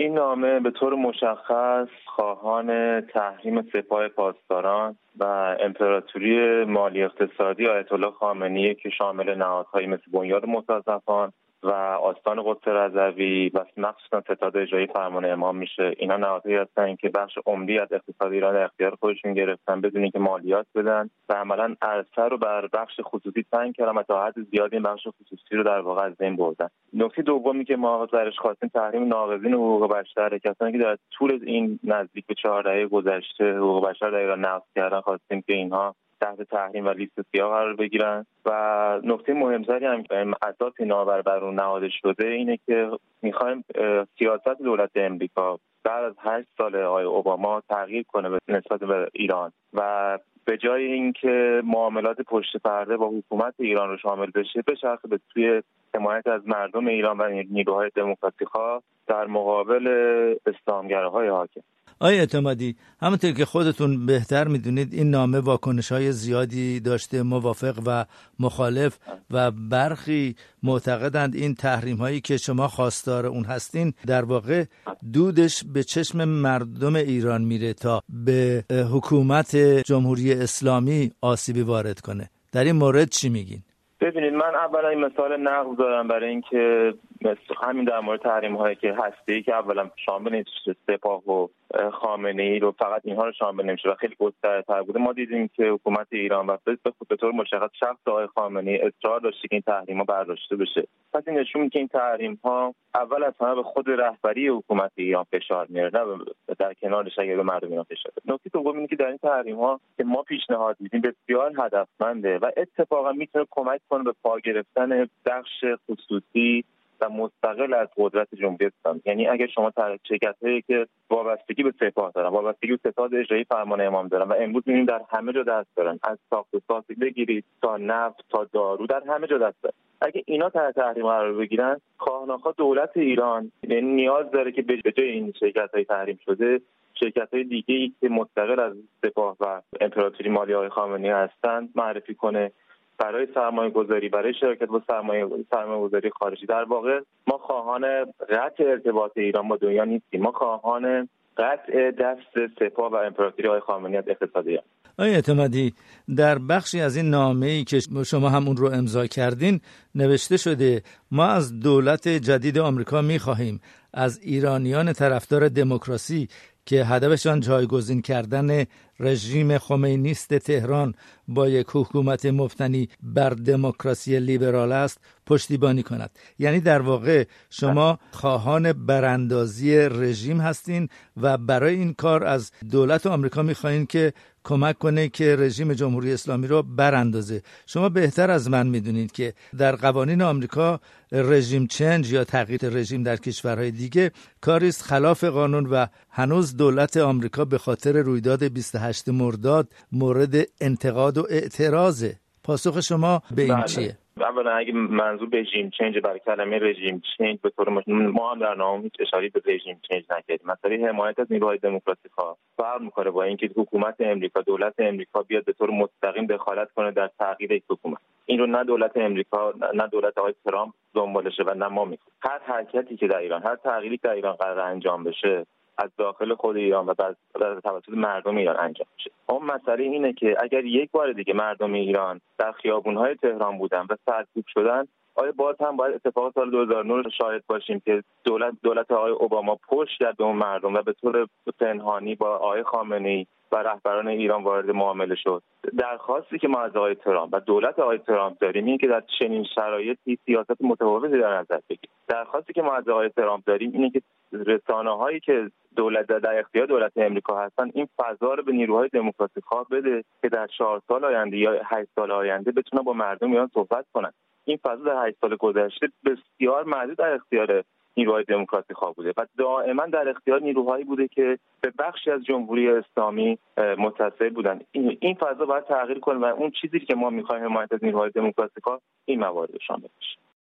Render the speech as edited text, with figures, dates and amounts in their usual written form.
این نامه به طور مشخص خواهان تحریم سپاه پاسداران و امپراتوری مالی اقتصادی آیت الله خامنه‌ای که شامل نهادهایی مثل بنیاد مرتضوی‌خان و آستان قدس رضوی و مخصوصا ستاد اجرایی فرمان امام میشه. اینا نهادهایی هستن که بخش عمدی از اقتصاد ایران در اختیار خودشون گرفتن بدون اینکه مالیات بدن و عملاً عرصه رو بر بخش خصوصی تنگ کردن و تا حد زیادی این بخش خصوصی رو در واقع از بین بردن. نکته دومی که ما درش خواستیم تحریم ناقضین حقوق بشر، کسانی که در طول این نزدیک به 4 دهه گذشته حقوق بشر در ایران نقض کردن، خواستیم که اینها تحت تحریم و لیست سیاه قرار بگیرن. و نکته مهمتری هم که اساس ناور بر اون نهاده شده اینه که میخوایم سیاست دولت امریکا بعد از 8 سال آقای اوباما تغییر کنه به نسبت به ایران و به جای اینکه معاملات پشت پرده با حکومت ایران رو شامل بشه، بچرخه به سوی حمایت از مردم ایران و نیروهای دموکراتیک‌خواه در مقابل اسلامگراهای حاکم. آقای اعتمادی، همونطور که خودتون بهتر میدونید این نامه واکنش‌های زیادی داشته، موافق و مخالف، و برخی معتقدند این تحریم‌هایی که شما خواستار اون هستین در واقع دودش به چشم مردم ایران میره تا به حکومت جمهوری اسلامی آسیبی وارد کنه. در این مورد چی میگین؟ ببینید، من اولا این مثال نقض دارم برای اینکه همین در مورد تحریم هایی که هستی که اولا شامل سپاه و خامنه‌ای رو فقط اینها رو شامل نمیشه و خیلی گسترده‌تر بوده. ما دیدیم که حکومت ایران و به طور مشخص شخص آقای خامنه‌ای اصرار داشته که این تحریم ها برداشته بشه. پس این نشون میده که این تحریم ها اول از همه به خود رهبری حکومت ایران فشار میاره، نه در کنارش اگه به مردم ایران فشار بیاره. نکته دوم اینه که در این تحریم ها که ما پیشنهاد میدیم بسیار هدفمنده و اتفاقا میتونه کمک کنه به پا گرفتن بخش خصوصی و مستقل از قدرت جمهوری اسلامی. یعنی اگر شما شرکت‌هایی که وابستگی به سپاه دارن، وابستگی به ستاد اجرایی فرمان امام دارن و امروز می‌بینیم در همه جا دست دارن، از ساخت و ساز بگیرید تا نفت تا دارو در همه جا دست دارن، اگه اینا تحت تحریم قرار بگیرن، خواهناخواه دولت ایران نیاز داره که به جای این شرکت‌های تحریم شده شرکت‌های دیگه‌ای که مستقل از سپاه و امپراتوری مالی آقای خامنه‌ای هستند معرفی کنه برای سرمایه‌گذاری، برای شرکت با سرمایه‌گذاری خارجی. در واقع ما خواهان قطع ارتباط ایران با دنیا نیستیم، ما خواهان قطع دست سپاه و امپراتوری آقای خامنه‌ای از اقتصاد ایران. آقای اعتمادی، در بخشی از این نامه‌ای که شما هم اون رو امضا کردین نوشته شده ما از دولت جدید آمریکا می‌خواهیم از ایرانیان طرفدار دموکراسی که هدفشان جایگزین کردن رژیم خمینیست تهران با یک حکومت مبتنی بر دموکراسی لیبرال است پشتیبانی کند. یعنی در واقع شما خواهان براندازی رژیم هستین و برای این کار از دولت آمریکا می‌خواین که کمک کنه که رژیم جمهوری اسلامی رو براندازه. شما بهتر از من میدونید که در قوانین آمریکا رژیم چنج یا تغییر رژیم در کشورهای دیگه کاری است خلاف قانون و هنوز دولت آمریکا به خاطر رویداد 28 مرداد مورد انتقاد و اعتراضه. پاسخ شما به این چیه؟ اولا اگه منظور به رژیم چنج، برای کلمه رژیم چنج به طور ما هم در نامه هیچ اشاره به رژیم چنج نکردیم. مثلا حمایت از نیروهای دموکراتیک‌ها فرق می‌کنه با اینکه حکومت امریکا، دولت امریکا بیاد به طور مستقیم دخالت کنه در تغییر یک حکومت. این رو نه دولت امریکا نه دولت آقای ترامپ دنبالشه و نه ما می‌خوایم. هر حرکتی که در ایران، هر تغییری که در ایران قرار انجام بشه از داخل خود ایران و توسط مردم ایران انجام میشه. اون مسئله اینه که اگر یک بار دیگه مردم ایران در خیابون‌های تهران بودن و سرکوب شدن، آیا باز هم باید اتفاق سال 2009 رو شاهد باشیم که دولت آقای اوباما پشت کرد به اون مردم و به طور پنهانی با آقای خامنه‌ای و رهبران ایران وارد معامله شد؟ درخواستی که ما از آقای ترامپ و دولت آقای ترامپ داریم اینه که در چنین شرایطی سیاست متفاوتی در نظر بگیریم. درخواستی که ما از آقای ترامپ داریم اینه که رسانه‌هایی که در اختیار دولت امریکا هستن این فضا رو به نیروهای دموکراتیک‌خواه بده که در 4 سال آینده یا 8 سال آینده بتونن با مردم ایران صحبت کنن. این فضا در 8 سال گذشته بسیار محدود در اختیار نیروهای دموکراتیک‌خواه بوده و دائما در اختیار نیروهایی بوده که به بخشی از جمهوری اسلامی متصل بودن. این فضا باید تغییر کنه و اون چیزی که ما می‌خوایم حمایت از نیروهای دموکراتیک‌خواه این موارد شامل بشه.